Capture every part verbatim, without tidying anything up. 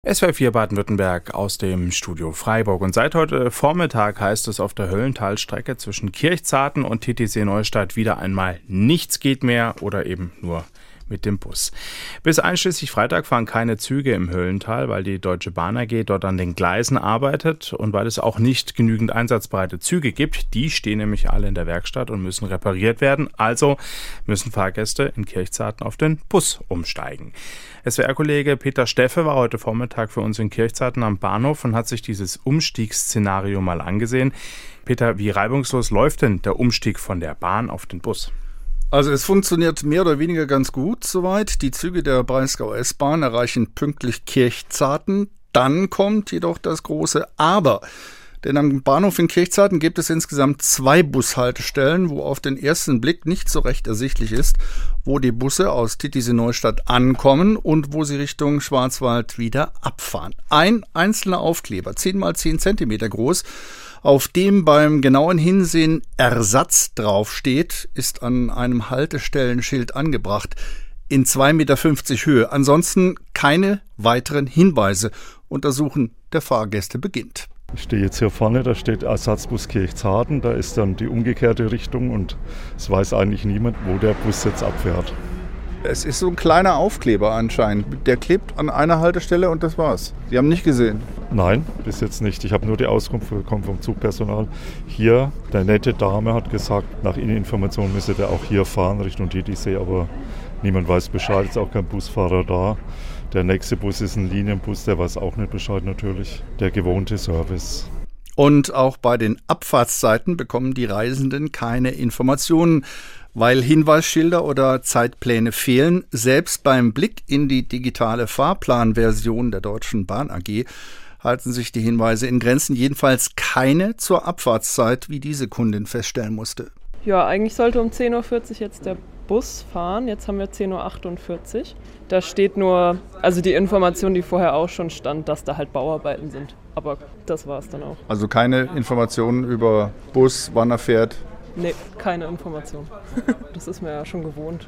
S W R vier Baden-Württemberg aus dem Studio Freiburg. Und seit heute Vormittag heißt es auf der Höllentalstrecke zwischen Kirchzarten und Titisee-Neustadt wieder einmal nichts geht mehr oder eben nur mit dem Bus. Bis einschließlich Freitag fahren keine Züge im Höllental, weil die Deutsche Bahn A G dort an den Gleisen arbeitet und weil es auch nicht genügend einsatzbereite Züge gibt. Die stehen nämlich alle in der Werkstatt und müssen repariert werden. Also müssen Fahrgäste in Kirchzarten auf den Bus umsteigen. S W R-Kollege Peter Steffe war heute Vormittag für uns in Kirchzarten am Bahnhof und hat sich dieses Umstiegsszenario mal angesehen. Peter, wie reibungslos läuft denn der Umstieg von der Bahn auf den Bus? Also es funktioniert mehr oder weniger ganz gut soweit. Die Züge der Breisgau S-Bahn erreichen pünktlich Kirchzarten. Dann kommt jedoch das große Aber. Denn am Bahnhof in Kirchzarten gibt es insgesamt zwei Bushaltestellen, wo auf den ersten Blick nicht so recht ersichtlich ist, wo die Busse aus Titisee-Neustadt ankommen und wo sie Richtung Schwarzwald wieder abfahren. Ein einzelner Aufkleber, zehn mal zehn Zentimeter groß, auf dem beim genauen Hinsehen Ersatz draufsteht, ist an einem Haltestellenschild angebracht in zwei Meter fünfzig Höhe. Ansonsten keine weiteren Hinweise. Untersuchen der Fahrgäste beginnt. Ich stehe jetzt hier vorne, da steht Ersatzbus Kirchzarten, da ist dann die umgekehrte Richtung und es weiß eigentlich niemand, wo der Bus jetzt abfährt. Es ist so ein kleiner Aufkleber anscheinend. Der klebt an einer Haltestelle und das war's. Sie haben nicht gesehen? Nein, bis jetzt nicht. Ich habe nur die Auskunft bekommen vom Zugpersonal. Hier, der nette Dame hat gesagt, nach Inneninformationen müsse der auch hier fahren, Richtung Titisee, aber niemand weiß Bescheid, ist auch kein Busfahrer da. Der nächste Bus ist ein Linienbus, der weiß auch nicht Bescheid natürlich. Der gewohnte Service. Und auch bei den Abfahrtszeiten bekommen die Reisenden keine Informationen, weil Hinweisschilder oder Zeitpläne fehlen. Selbst beim Blick in die digitale Fahrplanversion der Deutschen Bahn A G halten sich die Hinweise in Grenzen. Jedenfalls keine zur Abfahrtszeit, wie diese Kundin feststellen musste. Ja, eigentlich sollte um zehn Uhr vierzig jetzt der Bus fahren. Jetzt haben wir zehn Uhr achtundvierzig. Da steht nur, also die Information, die vorher auch schon stand, dass da halt Bauarbeiten sind. Aber das war es dann auch. Also keine Informationen über Bus, wann er fährt? Nee, keine Information. Das ist mir ja schon gewohnt.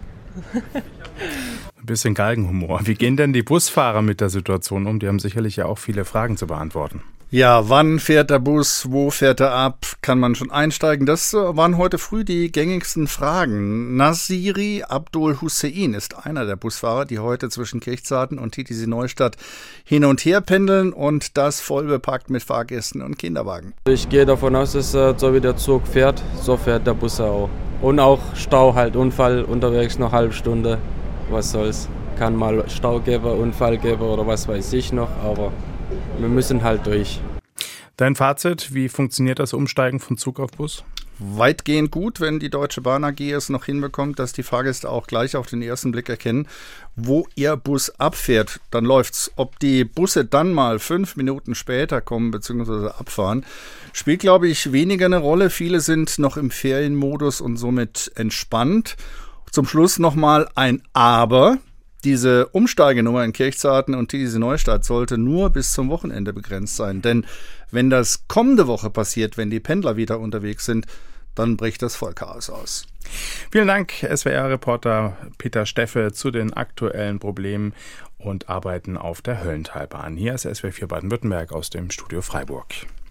Ein bisschen Galgenhumor. Wie gehen denn die Busfahrer mit der Situation um? Die haben sicherlich ja auch viele Fragen zu beantworten. Ja, wann fährt der Bus, wo fährt er ab, kann man schon einsteigen? Das waren heute früh die gängigsten Fragen. Nasiri Abdul Hussein ist einer der Busfahrer, die heute zwischen Kirchzarten und Titisee-Neustadt hin und her pendeln und das voll bepackt mit Fahrgästen und Kinderwagen. Ich gehe davon aus, dass so wie der Zug fährt, so fährt der Bus auch. Und auch Stau halt, Unfall unterwegs noch eine halbe Stunde, was soll's. Kann mal Stau geben, Unfall geben oder was weiß ich noch, aber wir müssen halt durch. Dein Fazit, wie funktioniert das Umsteigen von Zug auf Bus? Weitgehend gut, wenn die Deutsche Bahn A G es noch hinbekommt, dass die Fahrgäste auch gleich auf den ersten Blick erkennen, wo ihr Bus abfährt. Dann läuft's. Ob die Busse dann mal fünf Minuten später kommen bzw. abfahren, spielt, glaube ich, weniger eine Rolle. Viele sind noch im Ferienmodus und somit entspannt. Zum Schluss nochmal ein Aber. Diese Umsteigenummer in Kirchzarten und Titisee-Neustadt sollte nur bis zum Wochenende begrenzt sein. Denn wenn das kommende Woche passiert, wenn die Pendler wieder unterwegs sind, dann bricht das Vollchaos aus. Vielen Dank, S W R-Reporter Peter Steffe, zu den aktuellen Problemen und Arbeiten auf der Höllentalbahn. Hier ist S W R vier Baden-Württemberg aus dem Studio Freiburg.